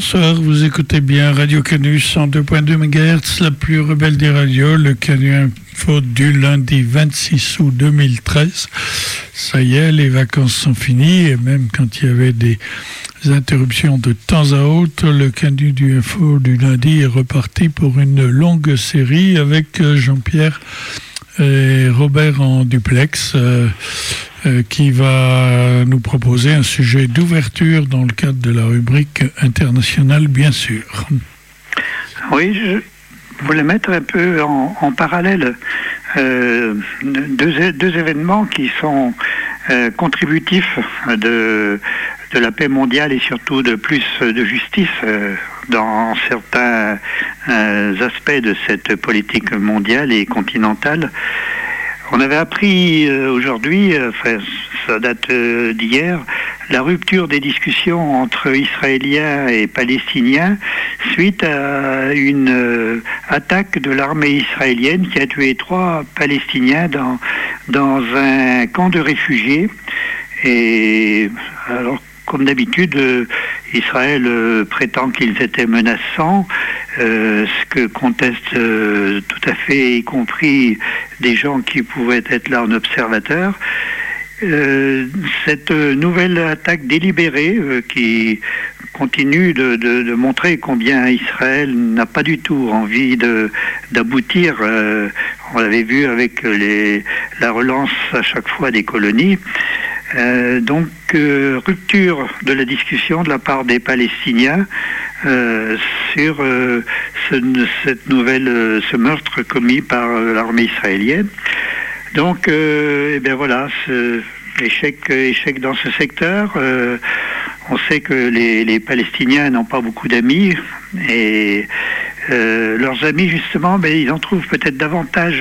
bonsoir, vous écoutez bien Radio Canu 102.2 MHz, la plus rebelle des radios, le Canu Info du lundi 26 août 2013. Ça y est, les vacances sont finies et même quand il y avait des interruptions de temps à autre, le Canu du Info du lundi est reparti pour une longue série avec Jean-Pierre et Robert en duplex. Qui va nous proposer un sujet d'ouverture dans le cadre de la rubrique internationale, bien sûr. Oui, je voulais mettre un peu en parallèle deux événements qui sont contributifs de la paix mondiale et surtout de plus de justice dans certains aspects de cette politique mondiale et continentale. On avait appris aujourd'hui, ça date d'hier, la rupture des discussions entre Israéliens et Palestiniens suite à une attaque de l'armée israélienne qui a tué 3 Palestiniens dans un camp de réfugiés. Et alors, comme d'habitude, Israël prétend qu'ils étaient menaçants, ce que contestent tout à fait, y compris des gens qui pouvaient être là en observateur. Cette nouvelle attaque délibérée qui continue de montrer combien Israël n'a pas du tout envie d'aboutir. On l'avait vu avec la relance à chaque fois des colonies. Donc, rupture de la discussion de la part des Palestiniens sur ce meurtre commis par l'armée israélienne. Donc, voilà, échec dans ce secteur. On sait que les Palestiniens n'ont pas beaucoup d'amis et leurs amis, justement, ils en trouvent peut-être davantage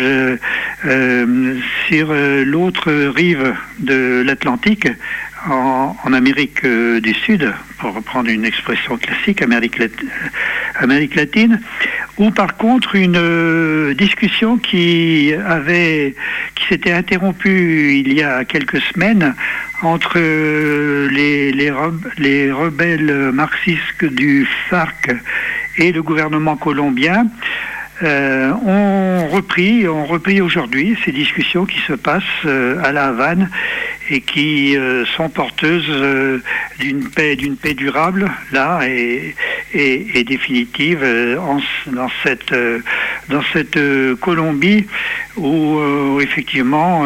sur l'autre rive de l'Atlantique, en Amérique du Sud, pour reprendre une expression classique, Amérique latine, où par contre une discussion qui s'était interrompue il y a quelques semaines entre les rebelles marxistes du FARC et le gouvernement colombien ont repris aujourd'hui ces discussions qui se passent à La Havane et qui sont porteuses d'une paix durable là et définitive dans cette Colombie où effectivement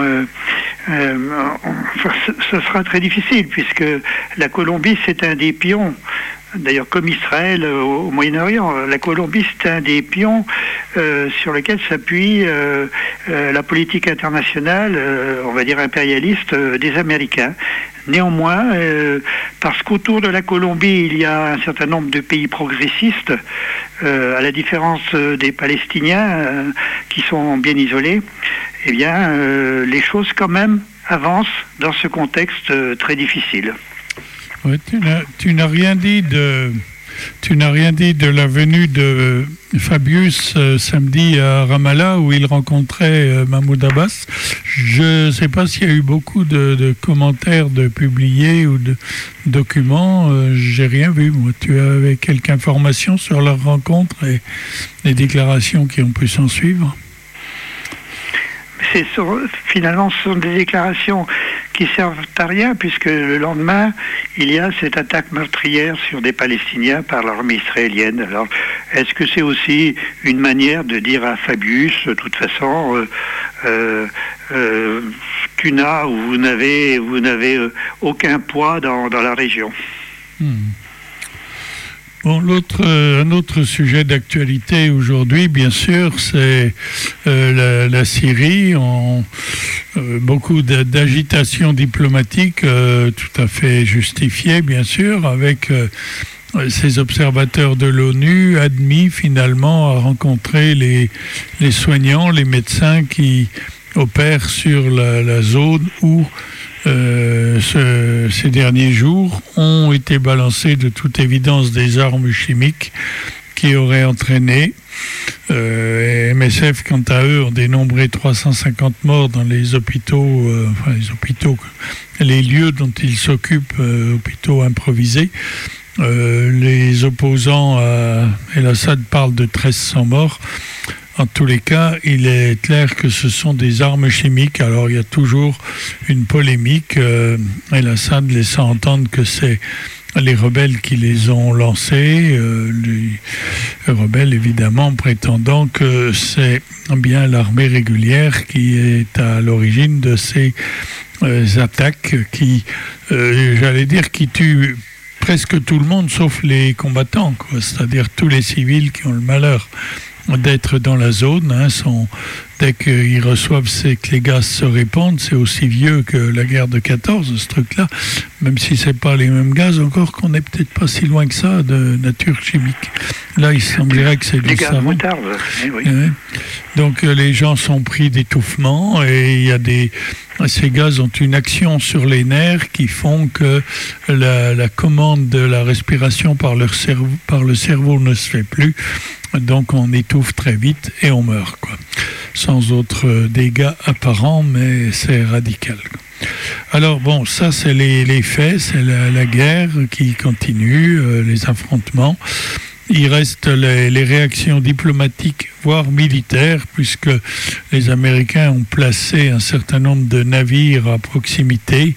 ce sera très difficile puisque la Colombie c'est un des pions. D'ailleurs, comme Israël au Moyen-Orient, la Colombie, c'est un des pions sur lequel s'appuie la politique internationale, on va dire impérialiste, des Américains. Néanmoins, parce qu'autour de la Colombie, il y a un certain nombre de pays progressistes, à la différence des Palestiniens, qui sont bien isolés, eh bien, les choses quand même avancent dans ce contexte très difficile. Ouais, tu n'as rien dit de la venue de Fabius samedi à Ramallah où il rencontrait Mahmoud Abbas. Je ne sais pas s'il y a eu beaucoup de commentaires de publiés ou de documents. J'ai rien vu. Moi, tu avais quelques informations sur leur rencontre et les déclarations qui ont pu s'en suivre? Finalement, ce sont des déclarations qui servent à rien, puisque le lendemain, il y a cette attaque meurtrière sur des Palestiniens par l'armée israélienne. Alors, est-ce que c'est aussi une manière de dire à Fabius, de toute façon, vous n'avez aucun poids dans la région. Bon, un autre sujet d'actualité aujourd'hui, bien sûr, c'est la Syrie. Beaucoup d'agitation diplomatique tout à fait justifiée, bien sûr, avec ces observateurs de l'ONU admis finalement à rencontrer les soignants, les médecins qui opèrent sur la zone où ces derniers jours ont été balancées de toute évidence des armes chimiques qui auraient entraîné. MSF, quant à eux, ont dénombré 350 morts dans les hôpitaux, les lieux dont ils s'occupent, hôpitaux improvisés. Les opposants à El-Assad parlent de 1300 morts. En tous les cas, il est clair que ce sont des armes chimiques. Alors, il y a toujours une polémique. El-Assad laissant entendre que c'est les rebelles qui les ont lancés. Les rebelles, évidemment, prétendant que c'est bien l'armée régulière qui est à l'origine de ces attaques qui, j'allais dire, qui tuent presque tout le monde, sauf les combattants, quoi. C'est-à-dire tous les civils qui ont le malheur d'être dans la zone, dès qu'ils reçoivent, c'est que les gaz se répandent. C'est aussi vieux que la guerre de 14, ce truc-là, même si c'est pas les mêmes gaz, encore qu'on n'est peut-être pas si loin que ça de nature chimique. Là, il semblerait que c'est du savon. Moutarde, oui. Donc les gens sont pris d'étouffement et ces gaz ont une action sur les nerfs qui font que la commande de la respiration par le cerveau ne se fait plus. Donc on étouffe très vite et on meurt, quoi. Sans autres dégâts apparents, mais c'est radical, quoi. Alors bon, ça c'est les faits, c'est la guerre qui continue, les affrontements. Il reste les réactions diplomatiques, voire militaires, puisque les Américains ont placé un certain nombre de navires à proximité.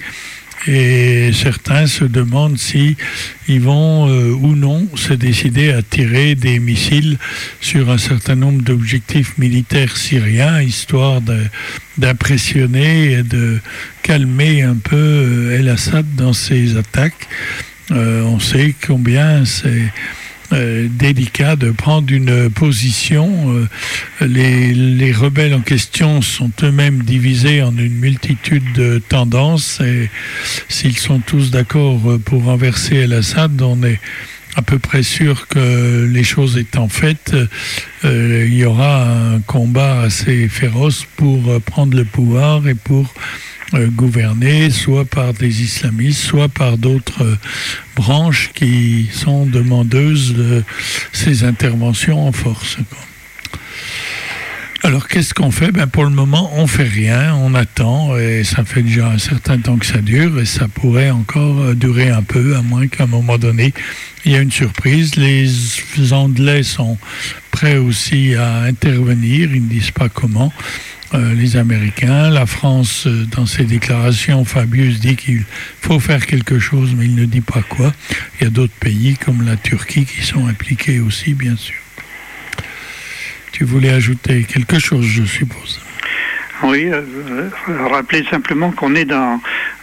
Et certains se demandent si ils vont ou non se décider à tirer des missiles sur un certain nombre d'objectifs militaires syriens, histoire d'impressionner et de calmer un peu El-Assad dans ses attaques. On sait combien c'est délicat de prendre une position. Les rebelles en question sont eux-mêmes divisés en une multitude de tendances et s'ils sont tous d'accord pour renverser El-Assad, on est à peu près sûr que les choses étant faites, il y aura un combat assez féroce pour prendre le pouvoir et pour gouverner, soit par des islamistes, soit par d'autres branches qui sont demandeuses de ces interventions en force, quoi. Alors, qu'est-ce qu'on fait ? Pour le moment, on fait rien, on attend, et ça fait déjà un certain temps que ça dure, et ça pourrait encore durer un peu, à moins qu'à un moment donné, il y ait une surprise. Les Anglais sont prêts aussi à intervenir, ils ne disent pas comment. Les Américains, la France, dans ses déclarations, Fabius dit qu'il faut faire quelque chose, mais il ne dit pas quoi. Il y a d'autres pays, comme la Turquie, qui sont impliqués aussi, bien sûr. Tu voulais ajouter quelque chose, je suppose. Oui, rappeler simplement qu'on est dans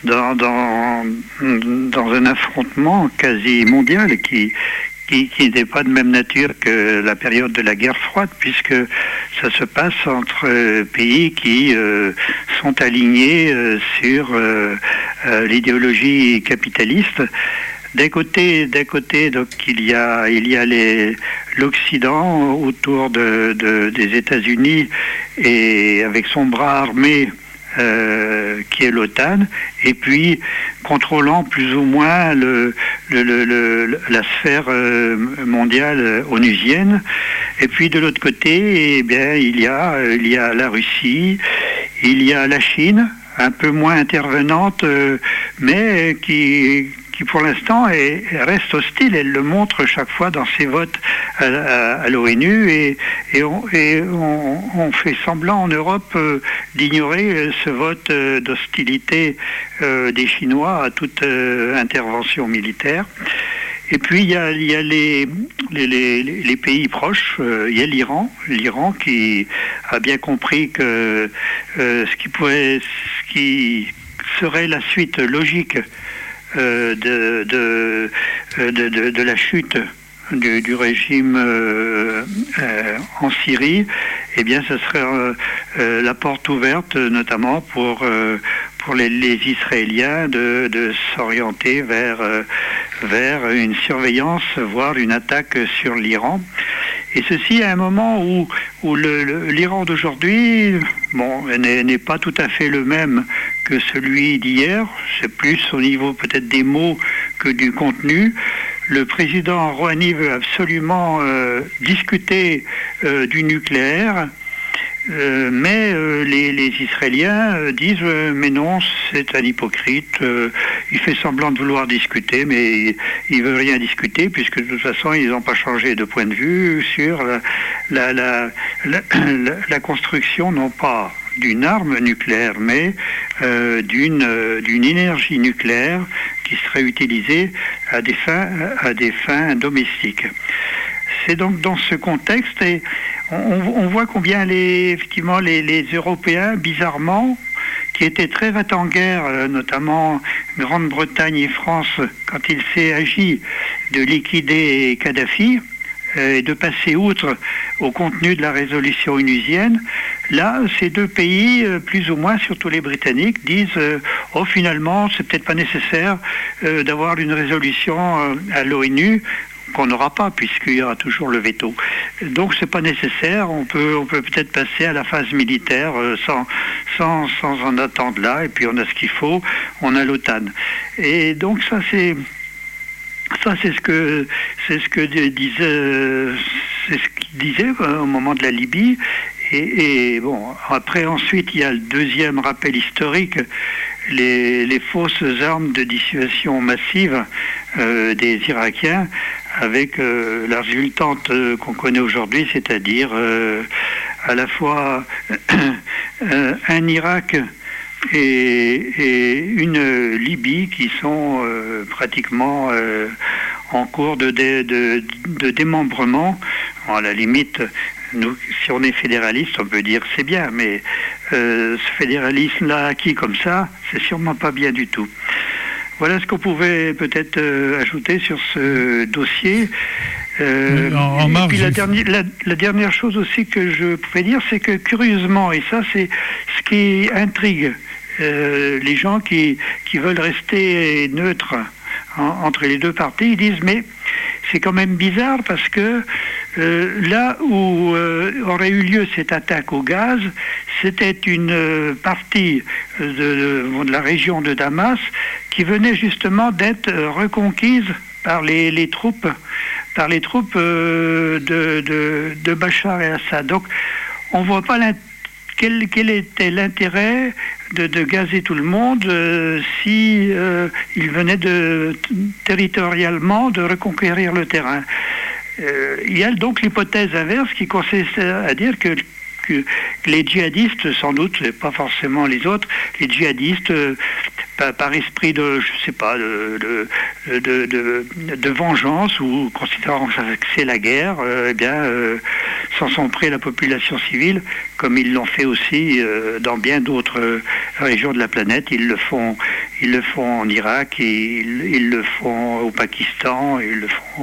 un affrontement quasi mondial qui n'est pas de même nature que la période de la guerre froide, puisque ça se passe entre pays qui sont alignés sur l'idéologie capitaliste. D'un côté, donc il y a l'Occident autour des États-Unis et avec son bras armé qui est l'OTAN, et puis contrôlant plus ou moins la sphère mondiale onusienne. Et puis de l'autre côté, eh bien, il y a la Russie, il y a la Chine, un peu moins intervenante, mais qui pour l'instant reste hostile. Elle le montre chaque fois dans ses votes à l'ONU, et on fait semblant en Europe d'ignorer ce vote d'hostilité des Chinois à toute intervention militaire. Et puis il y a les pays proches. Il y a l'Iran qui a bien compris que ce qui serait la suite logique de la chute du régime en Syrie, eh bien, ce serait la porte ouverte, notamment pour les Israéliens de s'orienter vers une surveillance, voire une attaque sur l'Iran. Et ceci à un moment où l'Iran d'aujourd'hui, n'est pas tout à fait le même que celui d'hier. C'est plus au niveau peut-être des mots que du contenu. Le président Rouhani veut absolument discuter du nucléaire. Mais les Israéliens disent mais non, c'est un hypocrite, il fait semblant de vouloir discuter, mais il veut rien discuter, puisque de toute façon ils n'ont pas changé de point de vue sur la construction, non pas d'une arme nucléaire, mais d'une énergie nucléaire qui serait utilisée à des fins domestiques. C'est donc dans ce contexte, et on voit combien effectivement les Européens, bizarrement, qui étaient très va-t-en-guerre, notamment Grande-Bretagne et France, quand il s'est agi de liquider Kadhafi et de passer outre au contenu de la résolution onusienne, là, ces deux pays, plus ou moins, surtout les Britanniques, disent oh, finalement, c'est peut-être pas nécessaire d'avoir une résolution à l'ONU, qu'on n'aura pas, puisqu'il y aura toujours le veto. Donc c'est pas nécessaire, on peut peut-être passer à la phase militaire sans en attendre là, et puis on a ce qu'il faut, on a l'OTAN. Et donc ça c'est ce qu'il disait au moment de la Libye. Et bon, après ensuite il y a le deuxième rappel historique, les fausses armes de dissuasion massive des Irakiens, avec la résultante qu'on connaît aujourd'hui, c'est-à-dire à la fois un Irak et une Libye qui sont pratiquement en cours de démembrement. À la limite, nous, si on est fédéraliste, on peut dire c'est bien, mais ce fédéralisme-là acquis comme ça, c'est sûrement pas bien du tout. Voilà ce qu'on pouvait peut-être ajouter sur ce dossier. Et puis la dernière chose aussi que je pouvais dire, c'est que curieusement, et ça c'est ce qui intrigue les gens qui veulent rester neutres entre les deux parties, ils disent mais c'est quand même bizarre parce que là où aurait eu lieu cette attaque au gaz, c'était une partie de la région de Damas qui venait justement d'être reconquise par les troupes de Bachar el-Assad. Donc on voit pas quel était l'intérêt de gazer tout le monde si il venait territorialement de reconquérir le terrain. Il y a donc l'hypothèse inverse qui consiste à dire que les djihadistes, sans doute, pas forcément les autres, les djihadistes, par esprit de, je sais pas, de vengeance ou considérant que c'est la guerre, s'en sont pris à la population civile, comme ils l'ont fait aussi dans bien d'autres régions de la planète. Ils le font en Irak, ils le font au Pakistan, ils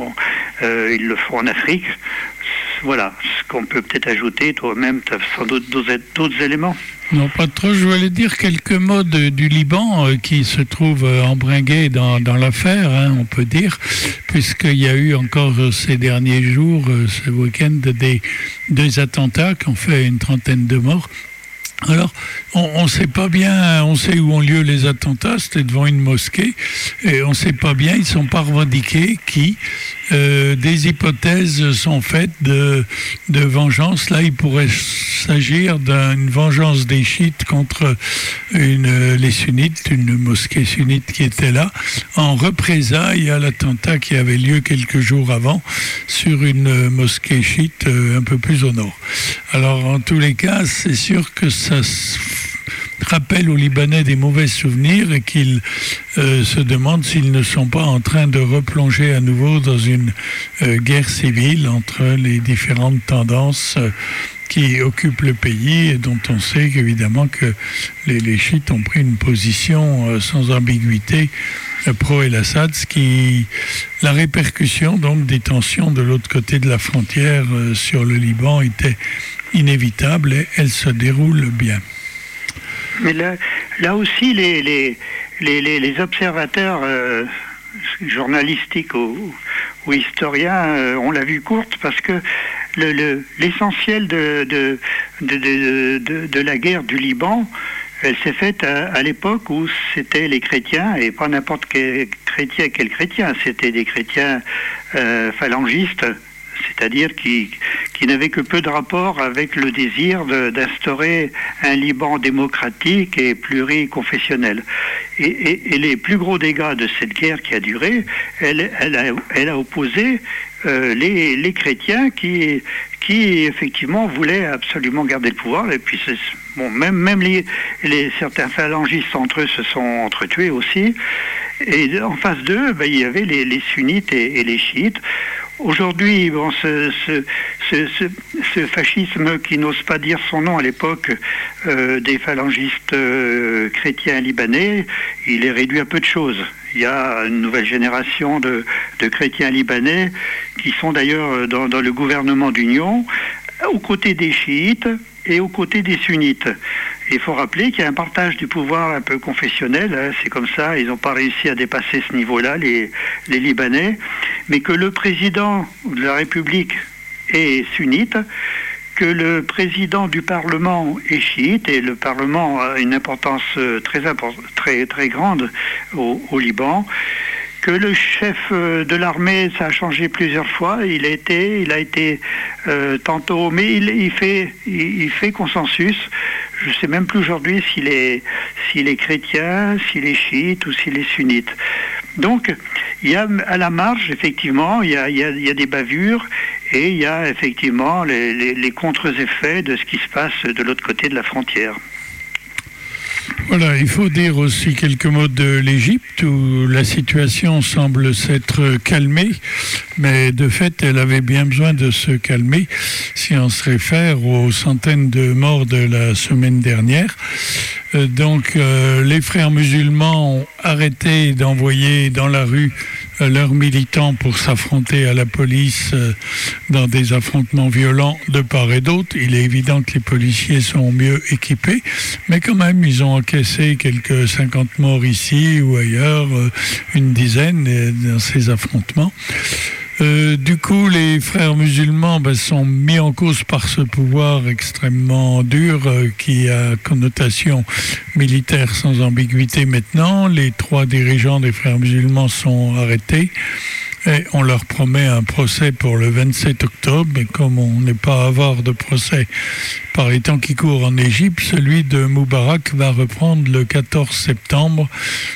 le font en Afrique. Voilà, ce qu'on peut peut-être ajouter, toi-même, tu as sans doute d'autres éléments. Non, pas trop. Je voulais dire quelques mots du Liban qui se trouve embringué dans l'affaire, hein, on peut dire, puisqu'il y a eu encore ces derniers jours, ce week-end, des attentats qui ont fait une trentaine de morts. Alors, on ne sait pas bien, on sait où ont lieu les attentats, c'était devant une mosquée, et on ne sait pas bien, ils ne sont pas revendiqués qui. Des hypothèses sont faites de vengeance. Là, il pourrait s'agir d'une vengeance des chiites contre les sunnites, une mosquée sunnite qui était là, en représailles à l'attentat qui avait lieu quelques jours avant sur une mosquée chiite un peu plus au nord. Alors, en tous les cas, c'est sûr que ça rappelle aux Libanais des mauvais souvenirs et qu'ils se demandent s'ils ne sont pas en train de replonger à nouveau dans une guerre civile entre les différentes tendances qui occupent le pays et dont on sait évidemment que les chiites ont pris une position sans ambiguïté pro-El-Assad, la répercussion donc des tensions de l'autre côté de la frontière sur le Liban était inévitable et elle se déroule bien. Mais là aussi, les observateurs journalistiques ou historiens ont la vue courte parce que l'essentiel de la guerre du Liban, elle s'est faite à l'époque où c'était les chrétiens, et pas n'importe quel chrétien, c'était des chrétiens phalangistes c'est-à-dire qui n'avait que peu de rapport avec le désir d'instaurer un Liban démocratique et pluriconfessionnel. Et les plus gros dégâts de cette guerre qui a duré, elle a opposé les chrétiens qui effectivement voulaient absolument garder le pouvoir. Et puis même certains phalangistes entre eux se sont entretués aussi. Et en face d'eux, il y avait les sunnites et les chiites. Aujourd'hui, ce fascisme qui n'ose pas dire son nom à l'époque des phalangistes chrétiens libanais, il est réduit à peu de choses. Il y a une nouvelle génération de chrétiens libanais qui sont d'ailleurs dans le gouvernement d'union, aux côtés des chiites et aux côtés des sunnites. Il faut rappeler qu'il y a un partage du pouvoir un peu confessionnel, hein, c'est comme ça, ils n'ont pas réussi à dépasser ce niveau-là, les Libanais, mais que le président de la République est sunnite, que le président du Parlement est chiite, et le Parlement a une importance très grande au Liban, que le chef de l'armée, ça a changé plusieurs fois, il a été tantôt, mais il fait consensus. Je ne sais même plus aujourd'hui s'il est chrétien, s'il est chiite ou s'il est sunnite. Donc, il y a à la marge, effectivement, il y a des bavures et il y a effectivement les contre-effets de ce qui se passe de l'autre côté de la frontière. Voilà, il faut dire aussi quelques mots de l'Égypte où la situation semble s'être calmée, mais de fait, elle avait bien besoin de se calmer si on se réfère aux centaines de morts de la semaine dernière. Donc, les frères musulmans ont arrêté d'envoyer dans la rue leurs militants pour s'affronter à la police dans des affrontements violents de part et d'autre. Il est évident que les policiers sont mieux équipés, mais quand même, ils ont encaissé quelques 50 morts ici ou ailleurs, une dizaine dans ces affrontements. Du coup, les frères musulmans sont mis en cause par ce pouvoir extrêmement dur qui a connotation militaire sans ambiguïté maintenant. Les 3 dirigeants des frères musulmans sont arrêtés et on leur promet un procès pour le 27 octobre. Mais comme on n'est pas avare de procès par les temps qui courent en Égypte, celui de Moubarak va reprendre le 14 septembre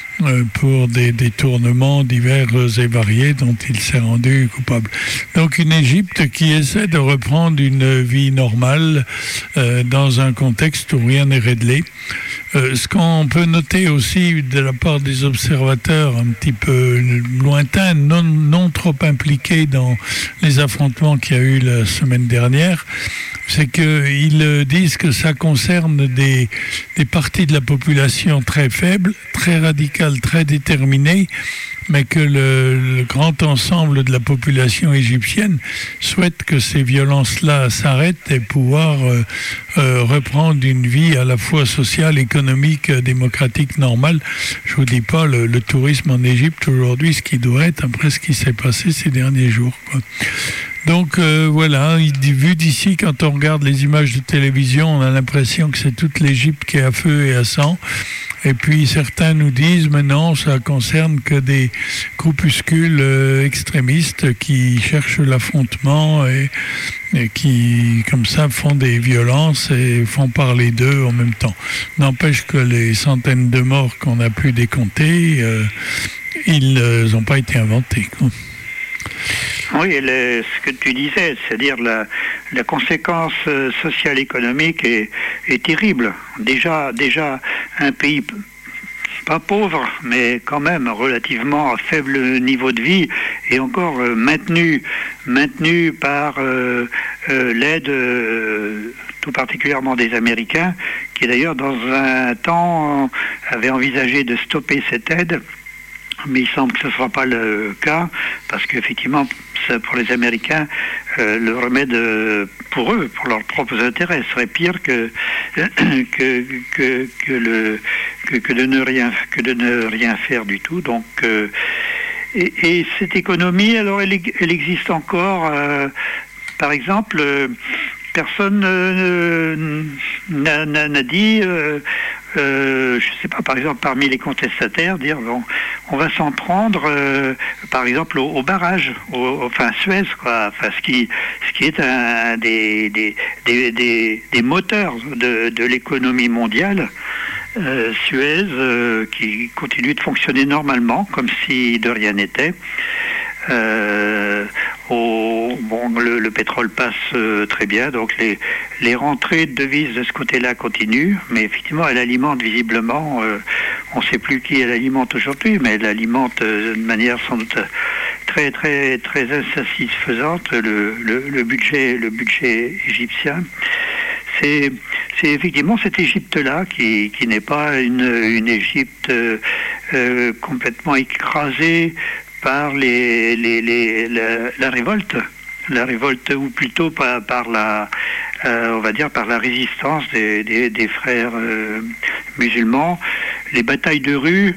pour des détournements divers et variés dont il s'est rendu coupable. Donc une Égypte qui essaie de reprendre une vie normale dans un contexte où rien n'est réglé. Ce qu'on peut noter aussi de la part des observateurs un petit peu lointains, non trop impliqués dans les affrontements qu'il y a eu la semaine dernière, c'est qu'ils disent que ça concerne des parties de la population très faibles, très radicales, très déterminées, mais que le grand ensemble de la population égyptienne souhaite que ces violences-là s'arrêtent et pouvoir reprendre une vie à la fois sociale, économique, démocratique, normale. Je vous dis pas le tourisme en Égypte aujourd'hui, ce qui doit être après ce qui s'est passé ces derniers jours, quoi. Donc voilà, vu d'ici, quand on regarde les images de télévision, on a l'impression que c'est toute l'Égypte qui est à feu et à sang. Et puis certains nous disent, mais non, ça concerne que des groupuscules extrémistes qui cherchent l'affrontement et qui, comme ça, font des violences et font parler d'eux en même temps. N'empêche que les centaines de morts qu'on a pu décompter, ils n'ont pas été inventés, quoi. Oui, ce que tu disais, c'est-à-dire la conséquence sociale économique est terrible. Déjà un pays pas pauvre, mais quand même relativement à faible niveau de vie, et encore maintenu par l'aide tout particulièrement des Américains, qui d'ailleurs dans un temps avaient envisagé de stopper cette aide. Mais il semble que ce ne sera pas le cas, parce qu'effectivement, pour les Américains, le remède pour eux, pour leurs propres intérêts, serait pire que de ne rien faire du tout. Donc, et cette économie, alors, elle existe encore. Par exemple, personne n'a dit je ne sais pas, par exemple, parmi les contestataires, dire bon, on va s'en prendre, par exemple, au barrage, enfin Suez, quoi, enfin, ce qui est un des moteurs de l'économie mondiale. Suez, qui continue de fonctionner normalement, comme si de rien n'était. Le pétrole passe très bien, donc les rentrées de devises de ce côté-là continuent, mais effectivement elle alimente visiblement, on ne sait plus qui elle alimente aujourd'hui, mais elle alimente de manière sans doute très très très insatisfaisante le budget égyptien. C'est effectivement cette Égypte-là qui n'est pas une Égypte complètement écrasée par la révolte, ou plutôt par la on va dire par la résistance des frères musulmans. Les batailles de rue,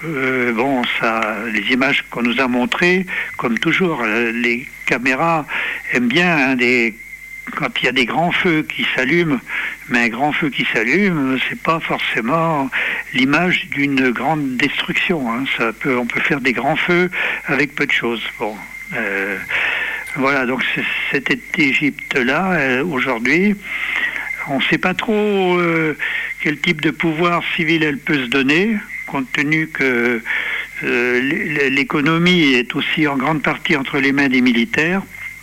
les images qu'on nous a montrées, comme toujours, les caméras aiment bien quand il y a des grands feux qui s'allument, mais un grand feu qui s'allume, c'est pas forcément l'image d'une grande destruction. Hein. On peut faire des grands feux avec peu de choses. Bon, voilà. Donc cette Égypte-là, aujourd'hui, on ne sait pas trop quel type de pouvoir civil elle peut se donner, compte tenu que l'économie est aussi en grande partie entre les mains des militaires.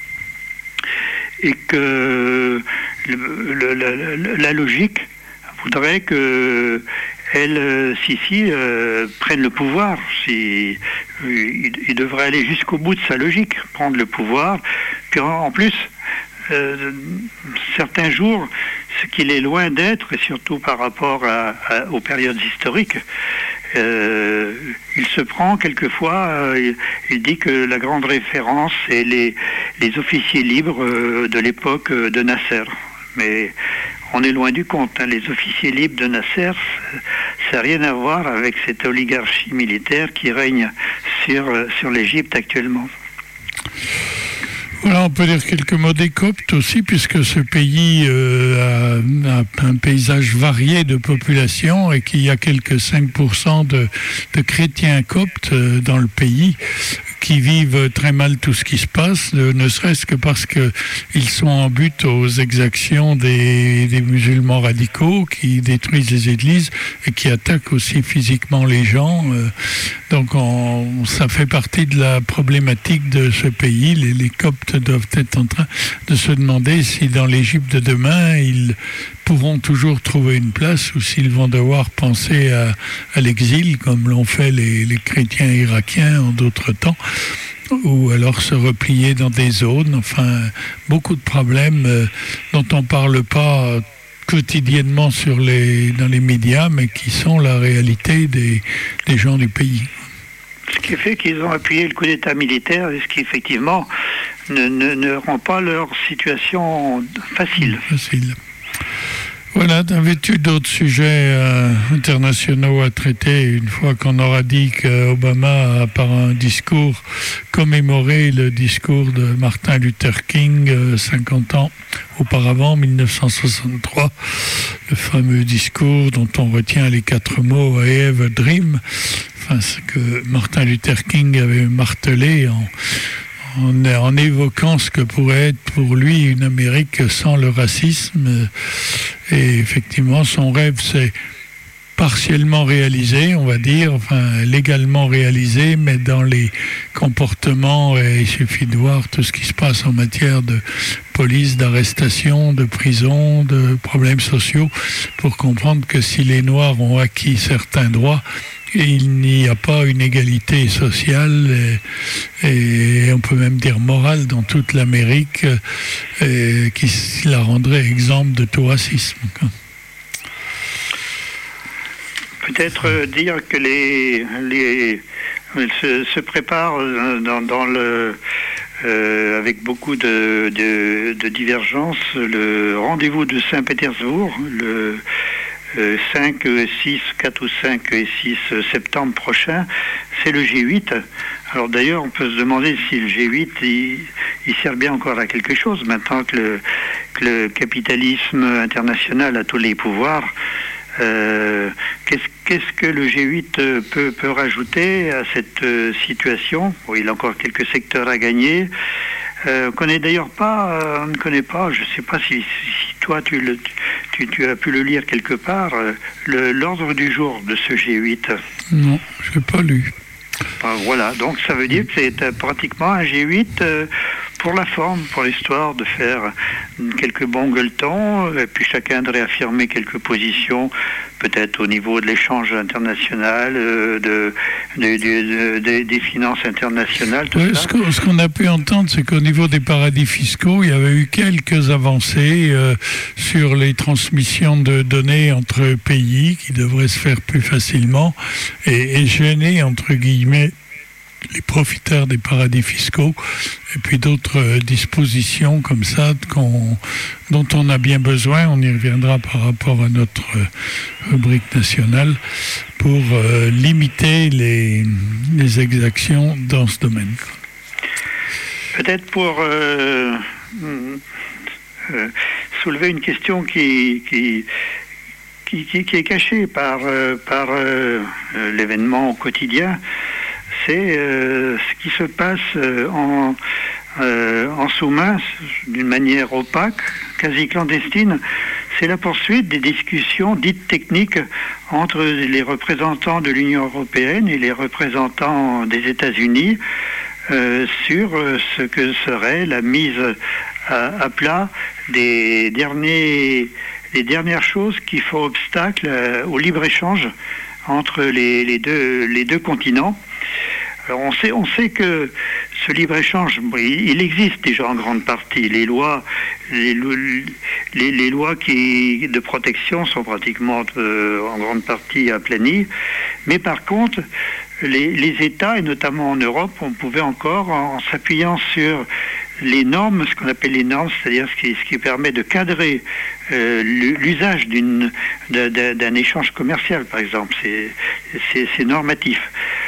Et que la logique voudrait que Sisi prenne le pouvoir. Il devrait aller jusqu'au bout de sa logique, prendre le pouvoir. Puis en plus, certains jours, ce qu'il est loin d'être, et surtout par rapport aux périodes historiques, il se prend quelquefois, il dit que la grande référence est les officiers libres de l'époque de Nasser. Mais on est loin du compte. Hein. Les officiers libres de Nasser, ça n'a rien à voir avec cette oligarchie militaire qui règne sur l'Égypte actuellement. Voilà, on peut dire quelques mots des Coptes aussi, puisque ce pays a un paysage varié de population et qu'il y a quelques 5% de chrétiens coptes dans le pays qui vivent très mal tout ce qui se passe, ne serait-ce que parce qu'ils sont en but aux exactions des musulmans radicaux qui détruisent les églises et qui attaquent aussi physiquement les gens. Donc ça fait partie de la problématique de ce pays. Les Coptes doivent être en train de se demander si dans l'Égypte de demain, ils pourront toujours trouver une place ou s'ils vont devoir penser à l'exil, comme l'ont fait les chrétiens irakiens en d'autres temps, ou alors se replier dans des zones. Enfin, beaucoup de problèmes dont on ne parle pas quotidiennement dans les médias, mais qui sont la réalité des gens du pays. Ce qui fait qu'ils ont appuyé le coup d'État militaire, ce qui effectivement ne rend pas leur situation facile. Voilà, avais-tu d'autres sujets internationaux à traiter une fois qu'on aura dit qu'Obama a par un discours commémoré le discours de Martin Luther King 50 ans auparavant, 1963, le fameux discours dont on retient les 4 mots « I have a dream », enfin, ce que Martin Luther King avait martelé en évoquant ce que pourrait être pour lui une Amérique sans le racisme. Et effectivement, son rêve s'est partiellement réalisé, on va dire, enfin légalement réalisé, mais dans les comportements, il suffit de voir tout ce qui se passe en matière de police, d'arrestation, de prison, de problèmes sociaux, pour comprendre que si les Noirs ont acquis certains droits, et il n'y a pas une égalité sociale et on peut même dire morale dans toute l'Amérique qui la rendrait exemple de tout racisme. Peut-être dire que se prépare avec beaucoup de divergences le rendez-vous de Saint-Pétersbourg, le 4 ou 5 et 6 septembre prochain, c'est le G8. Alors d'ailleurs, on peut se demander si le G8, il sert bien encore à quelque chose, maintenant que le capitalisme international a tous les pouvoirs. Qu'est-ce que le G8 peut rajouter à cette situation? Bon, il a encore quelques secteurs à gagner. On ne connaît pas, je ne sais pas si toi tu as pu le lire quelque part, l'ordre du jour de ce G8. Non, je l'ai pas lu. Voilà, donc ça veut dire que c'est pratiquement un G8 pour la forme, pour l'histoire, de faire quelques bons gueuletons, et puis chacun de réaffirmer quelques positions, peut-être au niveau de l'échange international, des finances internationales, tout ça. Ce qu'on a pu entendre, c'est qu'au niveau des paradis fiscaux, il y avait eu quelques avancées sur les transmissions de données entre pays qui devraient se faire plus facilement et gêner, entre guillemets, les profiteurs des paradis fiscaux, et puis d'autres dispositions comme ça dont on a bien besoin. On y reviendra par rapport à notre rubrique nationale pour limiter les exactions dans ce domaine. Peut-être pour soulever une question qui est cachée par l'événement quotidien, c'est ce qui se passe en sous-main, d'une manière opaque, quasi clandestine. C'est la poursuite des discussions dites techniques entre les représentants de l'Union européenne et les représentants des États-Unis sur ce que serait la mise à plat des dernières choses qui font obstacle au libre-échange entre les deux continents. Alors on sait que ce libre-échange, il existe déjà en grande partie. Les lois de protection sont pratiquement en grande partie aplanies. Mais par contre, les États, et notamment en Europe, on pouvait encore, en s'appuyant sur les normes, ce qu'on appelle les normes, c'est-à-dire ce qui permet de cadrer l'usage d'un échange commercial, par exemple. C'est normatif.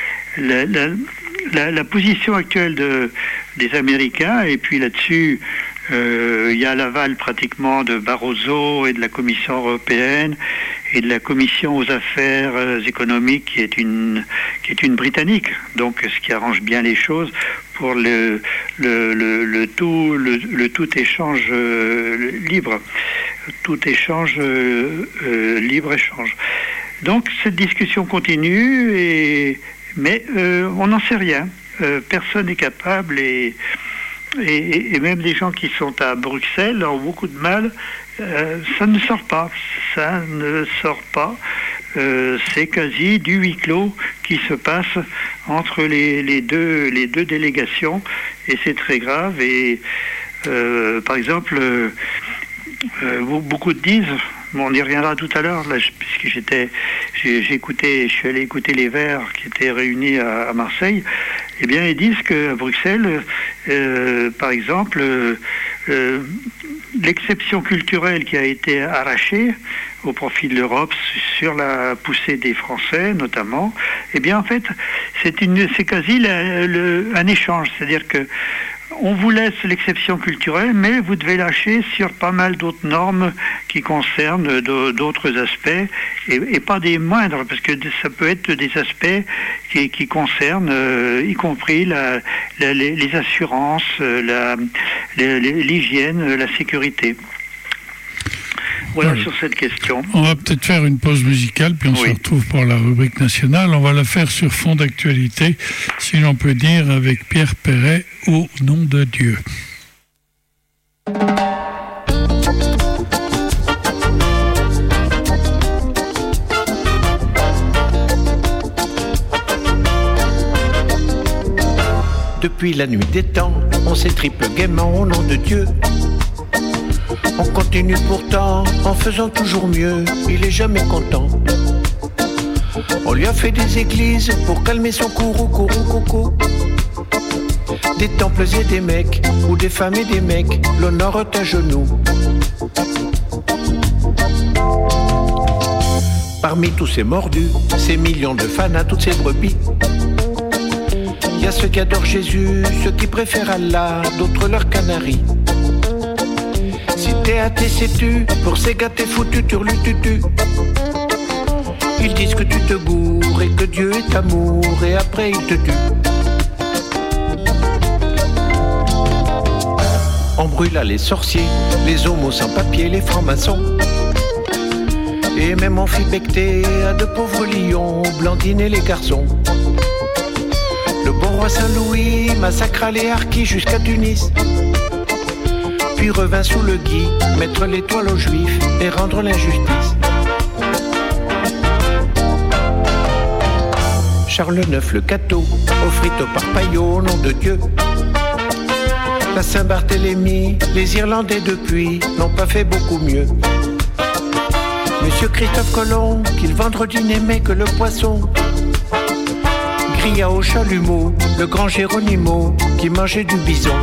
La position actuelle des Américains, et puis là-dessus, il y a l'aval pratiquement de Barroso et de la Commission européenne et de la Commission aux affaires économiques qui est une britannique, donc ce qui arrange bien les choses pour le tout échange libre, libre-échange. Donc cette discussion continue, mais on n'en sait rien. Personne n'est capable, et même les gens qui sont à Bruxelles ont beaucoup de mal. Ça ne sort pas. C'est quasi du huis clos qui se passe entre les deux délégations, et c'est très grave. Et par exemple, beaucoup disent, on y reviendra tout à l'heure, là, puisque je suis allé écouter les Verts qui étaient réunis à Marseille. Eh bien, ils disent qu'à Bruxelles, par exemple, l'exception culturelle qui a été arrachée au profit de l'Europe sur la poussée des Français notamment, eh bien en fait c'est quasi un échange, c'est-à-dire que on vous laisse l'exception culturelle, mais vous devez lâcher sur pas mal d'autres normes qui concernent d'autres aspects, et pas des moindres, parce que ça peut être des aspects qui concernent, y compris les assurances, l'hygiène, la sécurité. Voilà sur cette question. On va peut-être faire une pause musicale, puis on se retrouve pour la rubrique nationale. On va la faire sur fond d'actualité, si l'on peut dire, avec Pierre Perret, Au nom de Dieu. Depuis la nuit des temps, on s'étripe gaiement au nom de Dieu. On continue pourtant en faisant toujours mieux, il est jamais content. On lui a fait des églises pour calmer son courroux. Des temples et des mecs, où des femmes et des mecs l'honorent à genoux. Parmi tous ces mordus, ces millions de fanas, toutes ces brebis, il y a ceux qui adorent Jésus, ceux qui préfèrent Allah, d'autres leur canaris. Si t'es athée, sais-tu, pour ces gars t'es foutu, turlututu. disent que tu te gourres et que Dieu est amour et après il te tue. On brûla les sorciers, les homos sans papier, les francs-maçons. Et même on fit becter à de pauvres lions, blandiner les garçons. Le bon roi Saint-Louis massacra les harkis jusqu'à Tunis. Puis revint sous le gui, mettre l'étoile aux juifs et rendre l'injustice. Charles IX le cateau offrit au parpaillot au nom de Dieu. La Saint-Barthélemy, les Irlandais depuis n'ont pas fait beaucoup mieux. Monsieur Christophe Colomb, qu'il vendredi n'aimait que le poisson, cria au chalumeau, le grand Géronimo, qui mangeait du bison.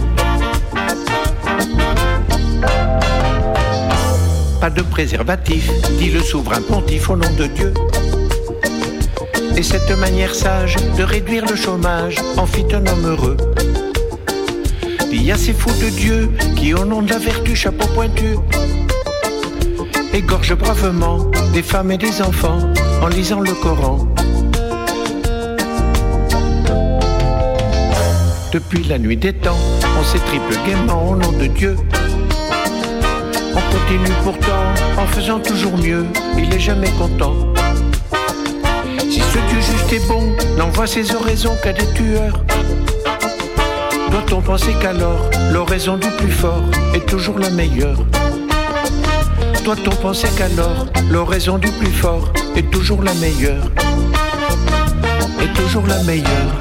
Pas de préservatif, dit le souverain pontife au nom de Dieu. Et cette manière sage de réduire le chômage en fit un homme heureux. Il y a ces fous de Dieu qui, au nom de la vertu, chapeau pointu, égorgent bravement des femmes et des enfants en lisant le Coran. Depuis la nuit des temps, on s'étripe gaiement au nom de Dieu. On continue pourtant en faisant toujours mieux, il est jamais content. Si ce Dieu juste est bon, n'envoie ses oraisons qu'à des tueurs. Doit-on penser qu'alors, l'oraison du plus fort est toujours la meilleure? Doit-on penser qu'alors, l'oraison du plus fort est toujours la meilleure? Est toujours la meilleure.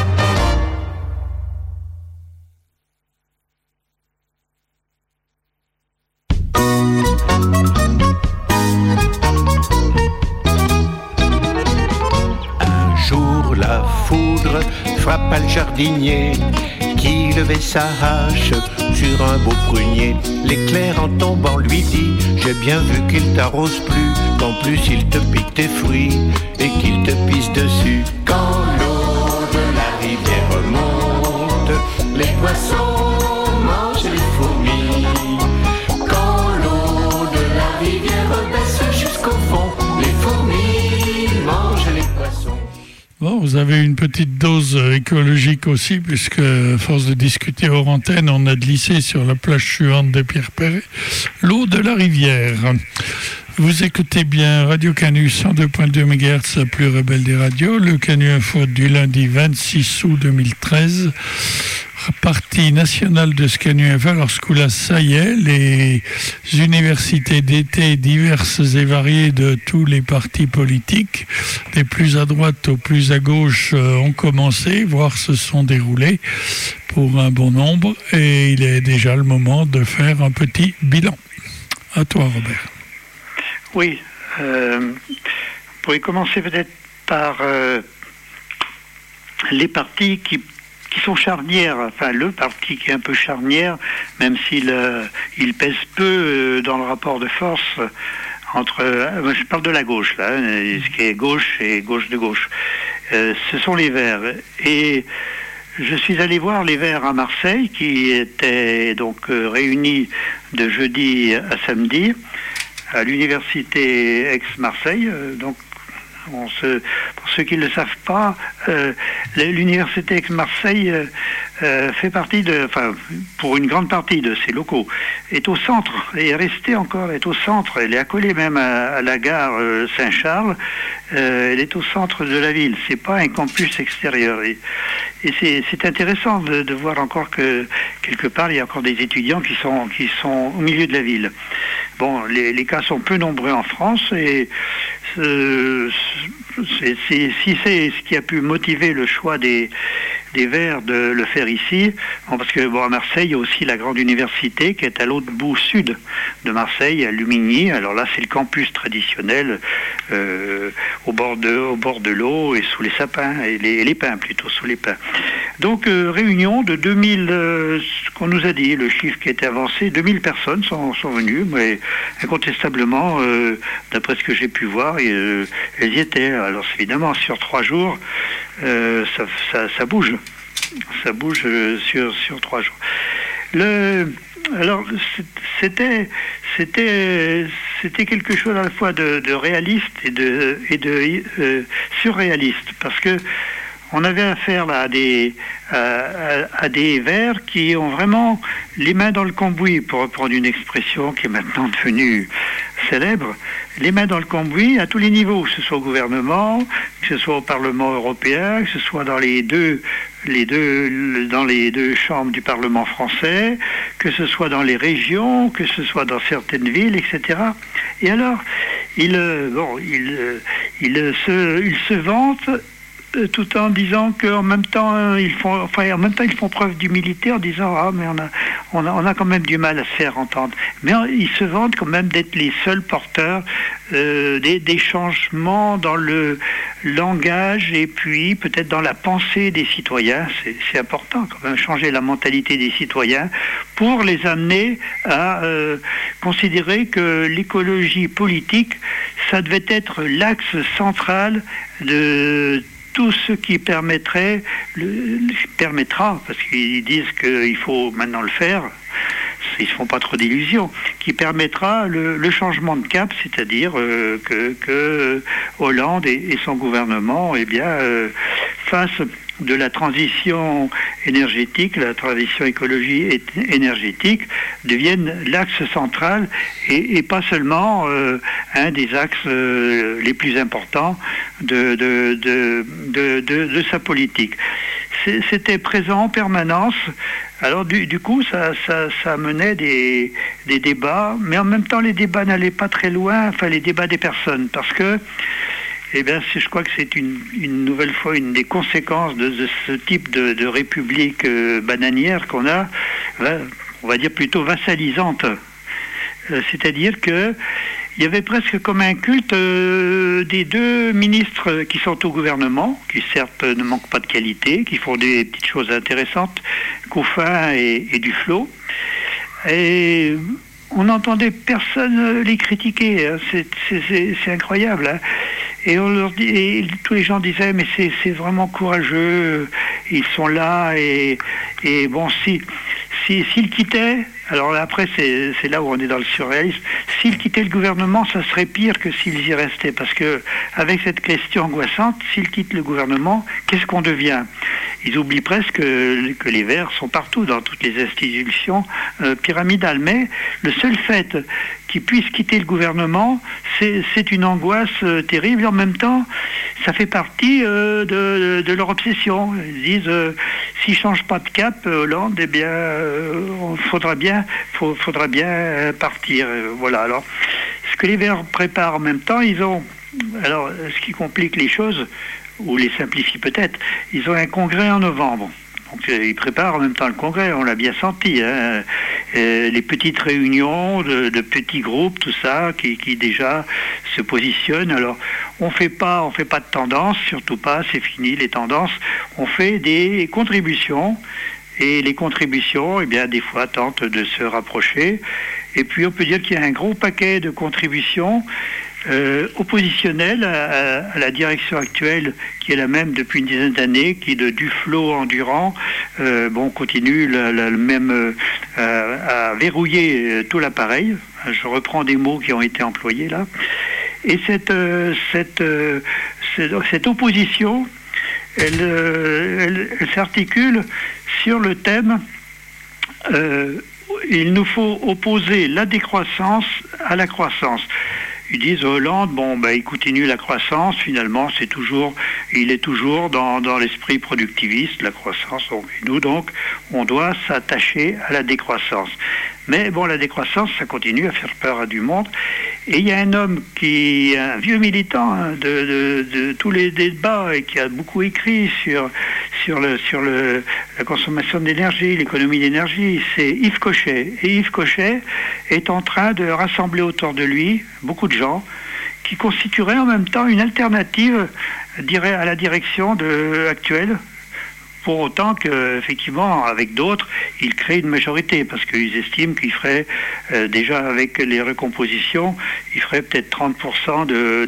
Un jour, la foudre frappa le jardinier qui levait sa hache sur un beau prunier. L'éclair en tombant lui dit: j'ai bien vu qu'il t'arrose plus, qu'en plus il te pique tes fruits et qu'il te pisse dessus. Quand l'eau de la rivière monte, les poissons mangent les fourmis. Quand l'eau de la rivière baisse jusqu'au fond, les fourmis mangent les poissons. Bon, vous avez une petite dose écologique aussi, puisque à force de discuter hors antenne, on a glissé sur la plage suivante des Pierre-Perret, l'eau de la rivière. Vous écoutez bien Radio Canu 102.2 MHz, la plus rebelle des radios, le Canu Info du lundi 26 août 2013. Partie nationale de ce Canu Info, lorsque là, ça y est, les universités d'été diverses et variées de tous les partis politiques, des plus à droite aux plus à gauche, ont commencé, voire se sont déroulées pour un bon nombre, et il est déjà le moment de faire un petit bilan. À toi, Robert. Oui, on pourrait commencer peut-être par les partis qui sont charnières, enfin le parti qui est un peu charnière, même s'il il pèse peu dans le rapport de force entre, je parle de la gauche là, ce qui est gauche et gauche de gauche, ce sont les Verts. Et je suis allé voir les Verts à Marseille, qui étaient donc réunis de jeudi à samedi à l'université Aix-Marseille. Donc pour ceux qui ne le savent pas, l'université Aix-Marseille fait partie pour une grande partie de ses locaux, est au centre, et est restée encore, est au centre, elle est accolée même à la gare Saint-Charles, elle est au centre de la ville, c'est pas un campus extérieur. Et c'est intéressant de voir encore que quelque part il y a encore des étudiants qui sont au milieu de la ville. Bon, les cas sont peu nombreux en France, et si c'est ce qui a pu motiver le choix des Verts de le faire ici, parce que à Marseille, il y a aussi la grande université qui est à l'autre bout sud de Marseille, à Lumigny. Alors là, c'est le campus traditionnel au bord de l'eau et sous les sapins, et les pins plutôt, sous les pins. Donc, réunion de 2000, ce qu'on nous a dit, le chiffre qui était avancé, 2000 personnes sont venues, mais incontestablement, d'après ce que j'ai pu voir, elles y étaient. Alors, évidemment, sur 3 jours, ça bouge. Ça bouge sur 3 jours. Alors, c'était c'était quelque chose à la fois de réaliste et de surréaliste, parce que on avait affaire là à des Verts qui ont vraiment les mains dans le cambouis, pour reprendre une expression qui est maintenant devenue célèbre, les mains dans le cambouis à tous les niveaux, que ce soit au gouvernement, que ce soit au Parlement européen, que ce soit dans dans les deux chambres du Parlement français, que ce soit dans les régions, que ce soit dans certaines villes, etc. Et alors, ils se vantent tout en disant qu'en même temps ils font preuve d'humilité en disant mais on a quand même du mal à se faire entendre, mais ils se vantent quand même d'être les seuls porteurs des changements dans le langage et puis peut-être dans la pensée des citoyens. C'est important quand même, changer la mentalité des citoyens pour les amener à considérer que l'écologie politique, ça devait être l'axe central de tout ce qui permettra, parce qu'ils disent qu'il faut maintenant le faire, ils ne se font pas trop d'illusions, qui permettra le changement de cap, c'est-à-dire que Hollande et son gouvernement fassent de la transition énergétique, la transition énergétique devienne l'axe central et pas seulement un des axes les plus importants de sa politique. C'était présent en permanence. Alors du coup, ça menait des débats, mais en même temps, les débats n'allaient pas très loin, enfin les débats des personnes, parce que je crois que c'est une nouvelle fois une des conséquences de ce type de république bananière qu'on a, on va dire plutôt vassalisante. C'est-à-dire que il y avait presque comme un culte des deux ministres qui sont au gouvernement, qui certes ne manquent pas de qualité, qui font des petites choses intéressantes, Couffin et Duflot. Et on n'entendait personne les critiquer, hein. C'est incroyable, hein. Et on leur dit, et tous les gens disaient, mais c'est vraiment courageux, ils sont là, et bon, s'ils quittaient, alors là, après c'est là où on est dans le surréalisme, s'ils quittaient le gouvernement, ça serait pire que s'ils y restaient, parce que avec cette question angoissante, s'ils quittent le gouvernement, qu'est-ce qu'on devient? Ils oublient presque que les Verts sont partout, dans toutes les institutions pyramidales, mais le seul fait qu'ils puissent quitter le gouvernement, c'est une angoisse terrible, et en même temps, ça fait partie de leur obsession. Ils disent, s'ils ne changent pas de cap, Hollande, eh bien, faudra bien partir. Voilà. Alors, ce que les Verts préparent en même temps, alors, ce qui complique les choses, ou les simplifie peut-être, ils ont un congrès en novembre. Donc ils préparent en même temps le congrès, on l'a bien senti, hein. Les petites réunions de petits groupes, tout ça, qui déjà se positionnent. Alors on fait pas de tendance, surtout pas, c'est fini les tendances. On fait des contributions, et les contributions, eh bien des fois tentent de se rapprocher. Et puis on peut dire qu'il y a un gros paquet de contributions oppositionnelle à la direction actuelle, qui est la même depuis une dizaine d'années, qui de Duflot en Durand continue à verrouiller tout l'appareil. Je reprends des mots qui ont été employés là. Et cette opposition, elle s'articule sur le thème il nous faut opposer la décroissance à la croissance. Ils disent Hollande, il continue la croissance, finalement il est toujours dans l'esprit productiviste, la croissance. Et nous donc, on doit s'attacher à la décroissance. Mais la décroissance, ça continue à faire peur à du monde. Et il y a un homme qui est un vieux militant de tous les débats et qui a beaucoup écrit sur la consommation d'énergie, l'économie d'énergie, c'est Yves Cochet. Et Yves Cochet est en train de rassembler autour de lui beaucoup de gens qui constitueraient en même temps une alternative, à la direction actuelle. Pour autant qu'effectivement, avec d'autres, ils créent une majorité, parce qu'ils estiment qu'ils feraient, déjà avec les recompositions, ils feraient peut-être 30%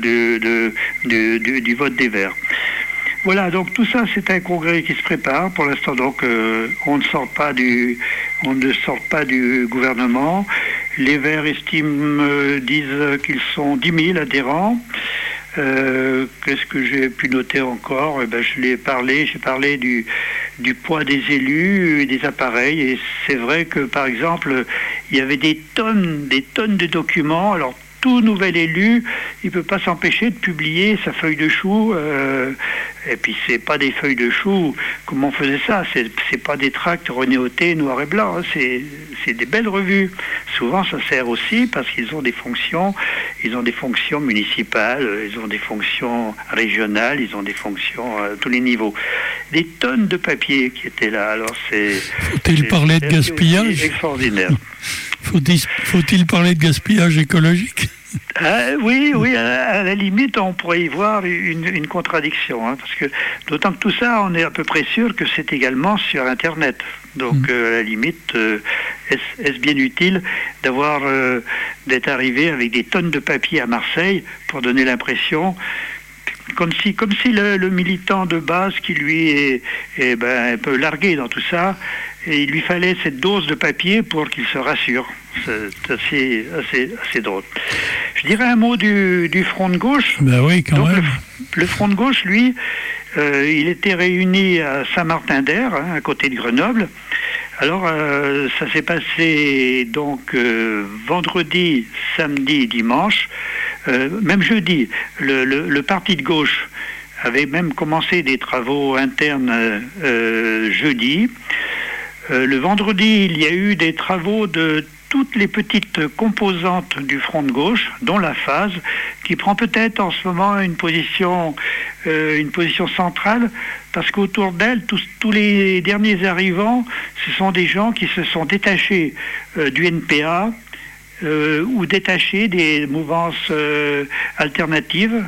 du vote des Verts. Voilà, donc tout ça, c'est un congrès qui se prépare. Pour l'instant, donc, on ne sort pas du gouvernement. Les Verts disent qu'ils sont 10 000 adhérents. Qu'est-ce que j'ai pu noter encore? J'ai parlé du poids des élus et des appareils, et c'est vrai que par exemple il y avait des tonnes de documents. Alors tout nouvel élu, il peut pas s'empêcher de publier sa feuille de chou, et puis c'est pas des feuilles de chou comme on faisait ça, c'est pas des tracts renéotés noir et blanc, hein, c'est des belles revues. Souvent ça sert aussi parce qu'ils ont des fonctions municipales, ils ont des fonctions régionales, ils ont des fonctions à tous les niveaux. Des tonnes de papier qui étaient là. Alors faut-il parler de gaspillage? Extraordinaire. Faut-il parler de gaspillage écologique? Oui, à la limite, on pourrait y voir une contradiction, hein, parce que d'autant que tout ça, on est à peu près sûr que c'est également sur Internet. Donc, à la limite, est-ce bien utile d'être arrivé avec des tonnes de papier à Marseille pour donner l'impression comme si le militant de base qui lui est un peu largué dans tout ça, et il lui fallait cette dose de papier pour qu'il se rassure. C'est assez drôle. Je dirais un mot du Front de gauche. Ben oui, quand même. Le Front de gauche, lui, il était réuni à Saint-Martin-d'Air, hein, à côté de Grenoble. Alors, ça s'est passé donc vendredi, samedi, dimanche, même jeudi. Le parti de gauche avait même commencé des travaux internes jeudi. Le vendredi, il y a eu des travaux de toutes les petites composantes du Front de gauche, dont la phase, qui prend peut-être en ce moment une position centrale, parce qu'autour d'elle, tous les derniers arrivants, ce sont des gens qui se sont détachés du NPA, ou détachés des mouvances alternatives.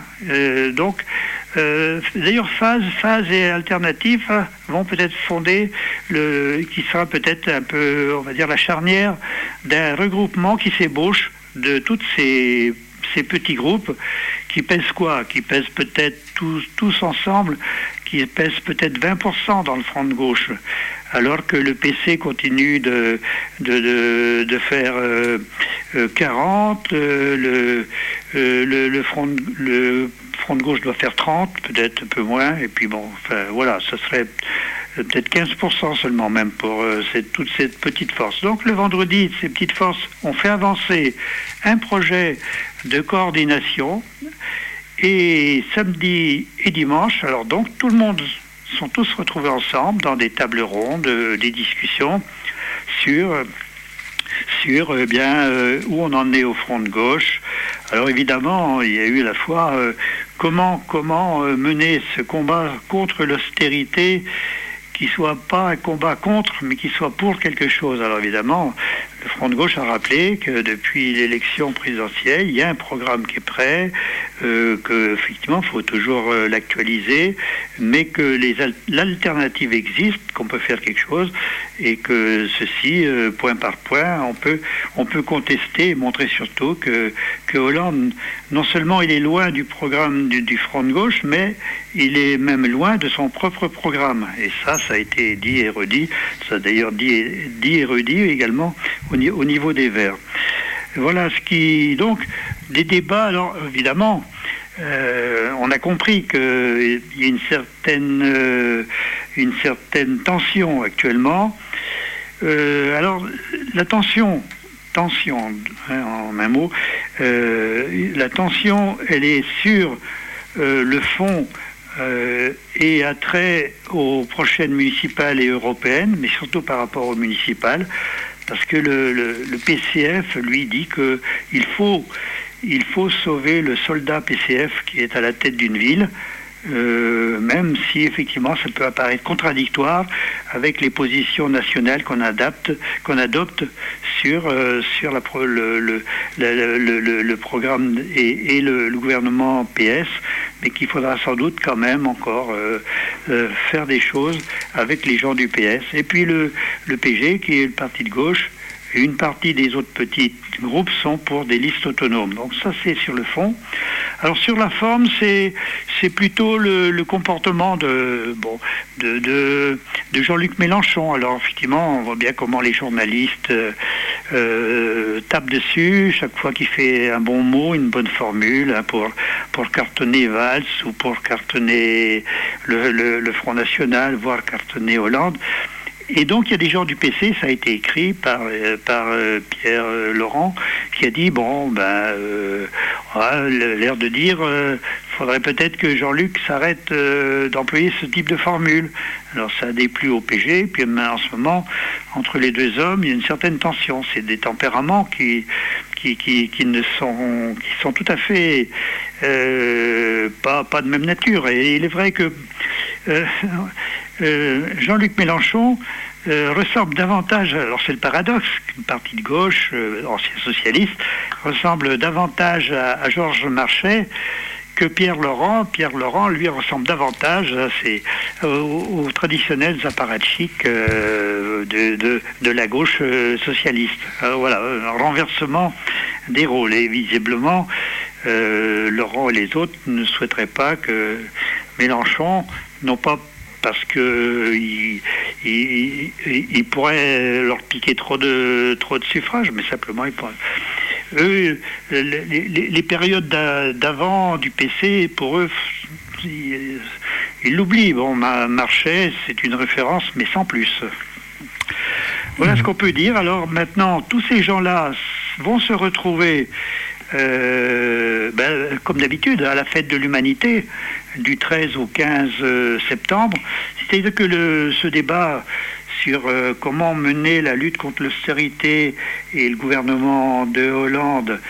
D'ailleurs, phase et alternative vont peut-être fonder qui sera peut-être un peu, on va dire, la charnière d'un regroupement qui s'ébauche de toutes ces petits groupes qui pèsent quoi? Qui pèsent peut-être tous ensemble, qui pèsent peut-être 20% dans le Front de gauche, alors que le PC continue de faire 40, le Front de gauche doit faire 30, peut-être un peu moins, et puis bon, enfin voilà, ça serait peut-être 15% seulement même pour toute cette petite force. Donc le vendredi, ces petites forces ont fait avancer un projet de coordination, et samedi et dimanche, alors donc tout le monde sont tous retrouvés ensemble dans des tables rondes, des discussions sur où on en est au Front de gauche. Alors évidemment, il y a eu à la fois comment mener ce combat contre l'austérité, qui soit pas un combat contre, mais qui soit pour quelque chose. Alors évidemment, le Front de gauche a rappelé que depuis l'élection présidentielle, il y a un programme qui est prêt, que effectivement, il faut toujours l'actualiser, mais que l'alternative existe, qu'on peut faire quelque chose, et que ceci, point par point, on peut contester et montrer surtout que Hollande, non seulement il est loin du programme du Front de gauche, mais il est même loin de son propre programme. Et ça a été dit et redit. Ça a d'ailleurs dit et redit également au niveau des Verts. Voilà ce qui... Donc, des débats, alors évidemment, on a compris qu'il y a une certaine tension actuellement. Alors, la tension, hein, en un mot, la tension, elle est sur le fond et a trait aux prochaines municipales et européennes, mais surtout par rapport aux municipales, parce que le PCF, lui, dit qu'il faut sauver le soldat PCF qui est à la tête d'une ville, même si effectivement ça peut apparaître contradictoire avec les positions nationales qu'on adopte sur le programme et le gouvernement PS, mais qu'il faudra sans doute quand même encore faire des choses avec les gens du PS. Et puis le PG, qui est le parti de gauche, et une partie des autres petits groupes sont pour des listes autonomes. Donc ça, c'est sur le fond. Alors sur la forme, c'est plutôt le comportement de Jean-Luc Mélenchon. Alors effectivement, on voit bien comment les journalistes tape dessus chaque fois qu'il fait un bon mot, une bonne formule, hein, pour cartonner Valls ou pour cartonner le Front National, voire cartonner Hollande. Et donc il y a des gens du PC, ça a été écrit par Pierre Laurent, qui a dit l'air de dire faudrait peut-être que Jean-Luc s'arrête d'employer ce type de formule. Alors ça a déplu au PG, puis en ce moment, entre les deux hommes, il y a une certaine tension. C'est des tempéraments qui sont tout à fait pas de même nature. Et il est vrai que Jean-Luc Mélenchon ressemble davantage, alors c'est le paradoxe, qu'une partie de gauche, ancien socialiste, ressemble davantage à Georges Marchais que Pierre Laurent. Pierre Laurent, lui, ressemble davantage aux traditionnels apparatchiks de la gauche socialiste. Voilà, un renversement des rôles. Et visiblement, Laurent et les autres ne souhaiteraient pas que Mélenchon, non pas parce que il pourrait leur piquer trop de suffrages, mais simplement ils pourraient. Eux, les périodes d'avant du PC, pour eux, ils l'oublient. Bon, Marchais, c'est une référence, mais sans plus. Voilà ce qu'on peut dire. Alors maintenant, tous ces gens-là vont se retrouver, comme d'habitude, à la fête de l'humanité, du 13 au 15 septembre. C'est-à-dire que ce débat sur comment mener la lutte contre l'austérité et le gouvernement de Hollande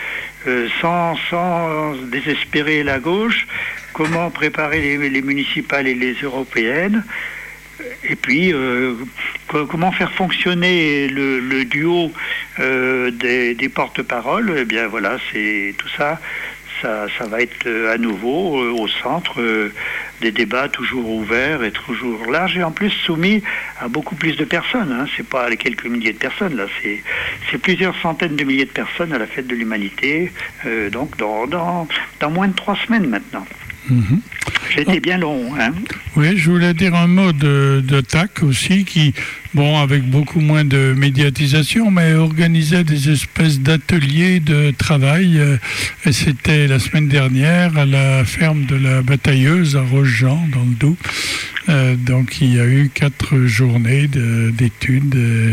sans désespérer la gauche, comment préparer les municipales et les européennes, et puis comment faire fonctionner le duo des porte-paroles. Eh bien voilà, c'est tout ça. Ça va être à nouveau au centre des débats toujours ouverts et toujours larges, et en plus soumis à beaucoup plus de personnes. Hein. C'est pas les quelques milliers de personnes, là, c'est plusieurs centaines de milliers de personnes à la fête de l'humanité, donc dans moins de 3 semaines maintenant. Mm-hmm. J'ai été bien long. Hein. Oui, je voulais dire un mot de TAC aussi, qui, avec beaucoup moins de médiatisation, mais organisait des espèces d'ateliers de travail. Et c'était la semaine dernière à la ferme de la Batailleuse à Roche-Jean, dans le Doubs. Donc il y a eu 4 journées d'études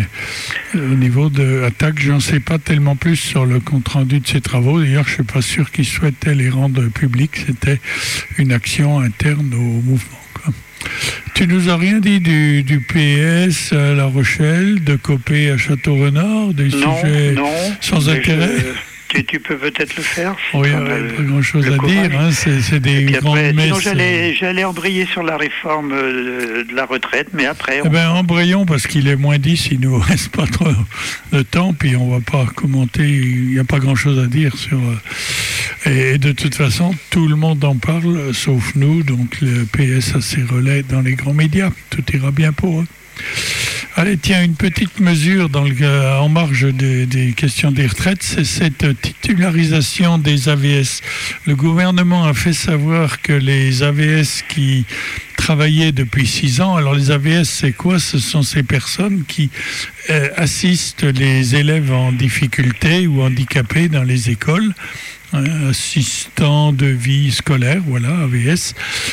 au niveau de ATTAC. Je n'en sais pas tellement plus sur le compte-rendu de ces travaux. D'ailleurs, je ne suis pas sûr qu'ils souhaitaient les rendre publics. C'était une action interne au mouvement, quoi. Tu nous as rien dit du PS à La Rochelle, de Copé à Château-Renard, des sujets sans intérêt? Tu peux peut-être le faire. Oui, il n'y a pas grand-chose à dire. Hein, c'est des grandes messes. Sinon, j'allais embrayer sur la réforme de la retraite, mais après... embrayons, parce qu'il est moins 10, il ne nous reste pas trop de temps, puis on ne va pas commenter, il n'y a pas grand-chose à dire sur... Et de toute façon, tout le monde en parle, sauf nous, donc le PS a ses relais dans les grands médias. Tout ira bien pour eux. Allez, tiens, une petite mesure en marge des questions des retraites, c'est cette titularisation des AVS. Le gouvernement a fait savoir que les AVS qui travaillaient depuis 6 ans, alors les AVS, c'est quoi? Ce sont ces personnes qui assistent les élèves en difficulté ou handicapés dans les écoles. Assistant de vie scolaire, voilà, AVS.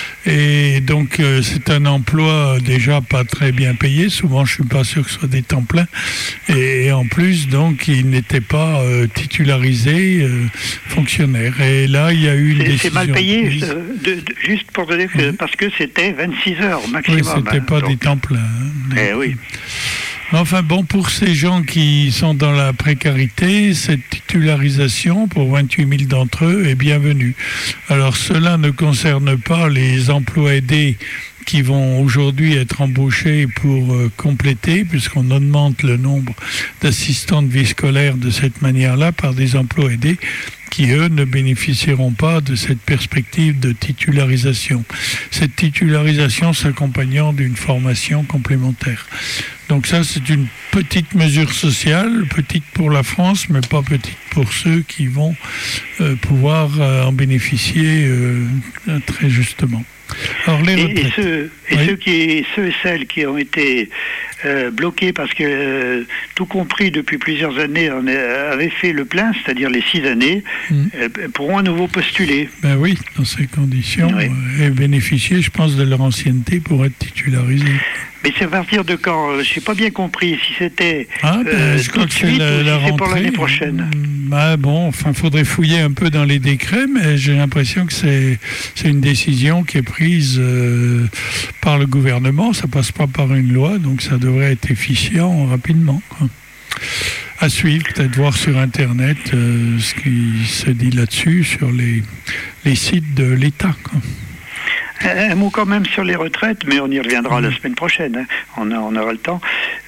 Et donc, c'est un emploi déjà pas très bien payé. Souvent, je suis pas sûr que ce soit des temps pleins. Et en plus, donc, il n'était pas titularisé fonctionnaire. Et là, il y a eu une décision. C'est mal payé, juste pour donner, parce que c'était 26 heures maximum. Oui, c'était pas des temps pleins. Hein, oui. Enfin bon, pour ces gens qui sont dans la précarité, cette titularisation pour 28 000 d'entre eux est bienvenue. Alors cela ne concerne pas les emplois aidés qui vont aujourd'hui être embauchés pour compléter, puisqu'on augmente le nombre d'assistants de vie scolaire de cette manière-là par des emplois aidés qui, eux, ne bénéficieront pas de cette perspective de titularisation. Cette titularisation s'accompagnant d'une formation complémentaire. Donc ça, c'est une petite mesure sociale, petite pour la France, mais pas petite pour ceux qui vont pouvoir en bénéficier très justement. Alors, ceux et celles qui ont été bloqué parce que, tout compris depuis plusieurs années, on avait fait le plein, c'est-à-dire les 6 années, pourront à nouveau postuler. Ben oui, dans ces conditions, Oui. Et bénéficier, je pense, de leur ancienneté pour être titularisés. Mais c'est à partir de quand? Je n'ai pas bien compris si c'était Je tout crois de que c'est suite la ou si c'est pour rentrée. l'année prochaine. Faudrait fouiller un peu dans les décrets, mais j'ai l'impression que c'est une décision qui est prise par le gouvernement. Ça passe pas par une loi, donc ça devrait être efficient rapidement, quoi. À suivre, peut-être voir sur Internet ce qui se dit là-dessus, sur les sites de l'État, quoi. Un mot quand même sur les retraites, mais on y reviendra la semaine prochaine, hein. On aura le temps.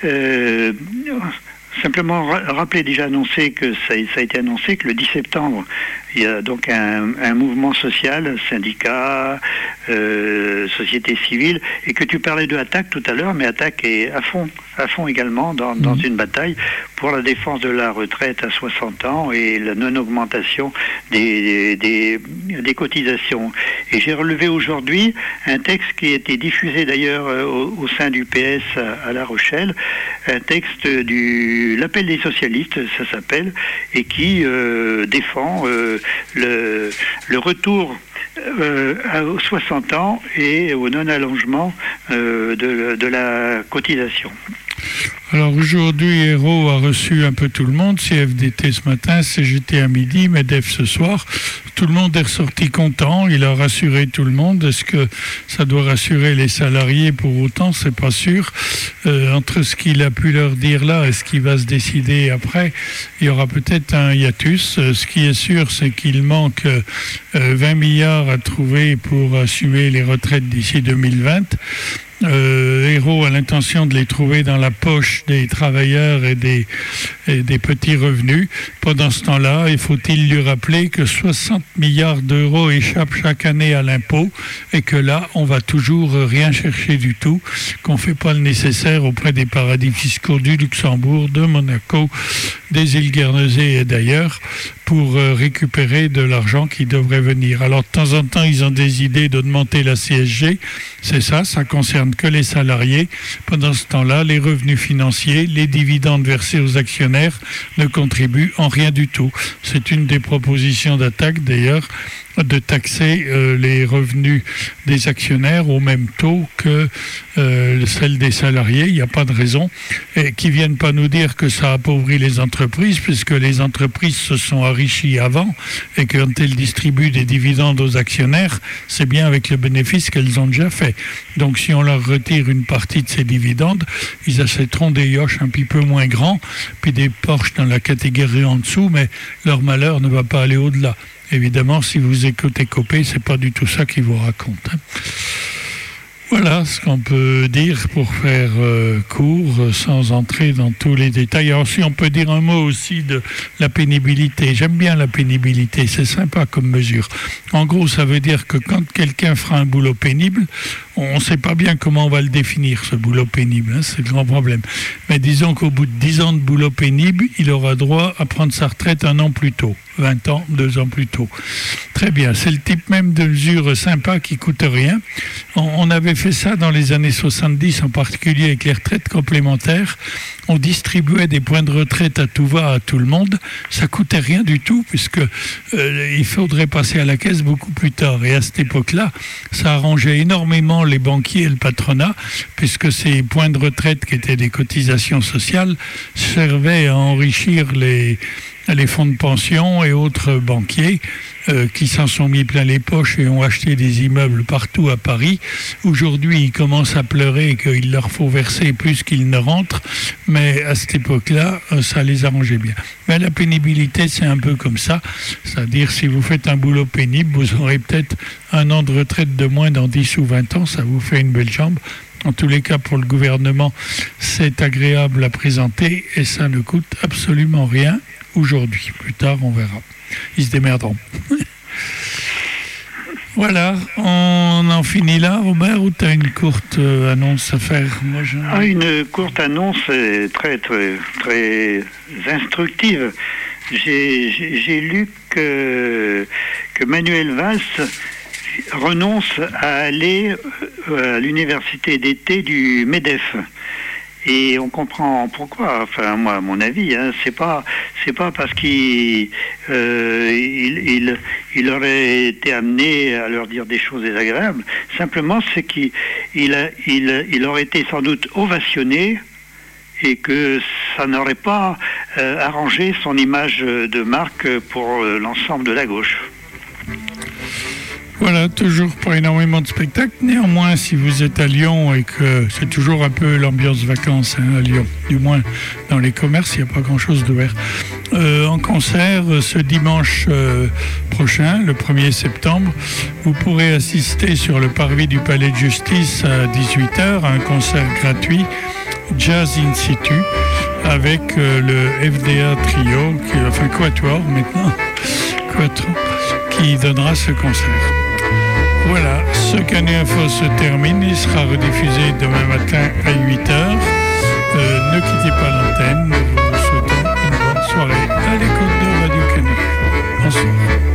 Simplement rappeler, déjà annoncé que ça a été annoncé que le 10 septembre, il y a donc un mouvement social, syndicat, société civile, et que tu parlais de Attac tout à l'heure, mais Attac est à fond également dans une bataille pour la défense de la retraite à 60 ans et la non-augmentation des cotisations. Et j'ai relevé aujourd'hui un texte qui a été diffusé d'ailleurs au sein du PS à La Rochelle, un texte l'appel des socialistes, ça s'appelle, et qui défend le retour aux 60 ans et au non-allongement de la cotisation. Alors aujourd'hui, Hérault a reçu un peu tout le monde, CFDT ce matin, CGT à midi, MEDEF ce soir. Tout le monde est ressorti content, il a rassuré tout le monde. Est-ce que ça doit rassurer les salariés pour autant? C'est pas sûr. Entre ce qu'il a pu leur dire là et ce qui va se décider après, il y aura peut-être un hiatus. Ce qui est sûr, c'est qu'il manque 20 milliards à trouver pour assumer les retraites d'ici 2020. Hérault a l'intention de les trouver dans la poche des travailleurs et des petits revenus. Pendant ce temps-là, faut-il lui rappeler que 60 milliards d'euros échappent chaque année à l'impôt et que là, on va toujours rien chercher du tout, qu'on ne fait pas le nécessaire auprès des paradis fiscaux du Luxembourg, de Monaco, des îles Guernesey et d'ailleurs pour récupérer de l'argent qui devrait venir. Alors de temps en temps, ils ont des idées d'augmenter la CSG. C'est ça concerne que les salariés. Pendant ce temps-là, les revenus financiers, les dividendes versés aux actionnaires ne contribuent en rien du tout. C'est une des propositions d'Attac d'ailleurs, de taxer les revenus des actionnaires au même taux que celle des salariés. Il n'y a pas de raison. Et qu'ils ne viennent pas nous dire que ça appauvrit les entreprises, puisque les entreprises se sont enrichies avant et que quand elles distribuent des dividendes aux actionnaires, c'est bien avec le bénéfice qu'elles ont déjà fait. Donc si on leur retire une partie de ces dividendes, ils achèteront des yachts un petit peu moins grands, puis des Porsche dans la catégorie en dessous, mais leur malheur ne va pas aller au-delà. Évidemment, si vous écoutez Copé, c'est pas du tout ça qu'il vous raconte, hein. Voilà ce qu'on peut dire pour faire court, sans entrer dans tous les détails. Alors si on peut dire un mot aussi de la pénibilité. J'aime bien la pénibilité, c'est sympa comme mesure. En gros, ça veut dire que quand quelqu'un fera un boulot pénible, on ne sait pas bien comment on va le définir, ce boulot pénible, hein, c'est le grand problème. Mais disons qu'au bout de 10 ans de boulot pénible, il aura droit à prendre sa retraite 1 an plus tôt. 20 ans, 2 ans plus tôt. Très bien, c'est le type même de mesure sympa qui coûte rien. On avait fait ça dans les années 70, en particulier avec les retraites complémentaires. On distribuait des points de retraite à tout va à tout le monde. Ça coûtait rien du tout, puisque il faudrait passer à la caisse beaucoup plus tard. Et à cette époque-là, ça arrangeait énormément les banquiers et le patronat, puisque ces points de retraite qui étaient des cotisations sociales servaient à enrichir les fonds de pension et autres banquiers qui s'en sont mis plein les poches et ont acheté des immeubles partout à Paris. Aujourd'hui, ils commencent à pleurer qu'il leur faut verser plus qu'ils ne rentrent, mais à cette époque-là, ça les arrangeait bien. Mais la pénibilité, c'est un peu comme ça, c'est-à-dire si vous faites un boulot pénible, vous aurez peut-être 1 an de retraite de moins dans 10 ou 20 ans, ça vous fait une belle jambe. En tous les cas, pour le gouvernement, c'est agréable à présenter et ça ne coûte absolument rien aujourd'hui. Plus tard, on verra. Ils se démerderont. Voilà, on en finit là, Robert, ou tu as une courte annonce à faire? Une courte annonce très, très, très instructive. J'ai lu que Manuel Valls renonce à aller à l'université d'été du MEDEF. Et on comprend pourquoi. Enfin, moi, à mon avis, hein, c'est pas parce qu'il il aurait été amené à leur dire des choses désagréables. Simplement, c'est qu'il aurait été sans doute ovationné et que ça n'aurait pas arrangé son image de marque pour l'ensemble de la gauche. Voilà, toujours pas énormément de spectacles. Néanmoins, si vous êtes à Lyon et que c'est toujours un peu l'ambiance vacances à Lyon, du moins dans les commerces, il n'y a pas grand-chose d'ouvert. En concert, ce dimanche prochain, le 1er septembre, vous pourrez assister sur le parvis du Palais de Justice à 18h à un concert gratuit Jazz in situ avec le FDA Trio, Quatuor maintenant, qui donnera ce concert. Voilà, ce Canu Info se termine, il sera rediffusé demain matin à 8h. Ne quittez pas l'antenne, nous vous souhaitons une bonne soirée à l'écoute de Radio Canu. Bonsoir.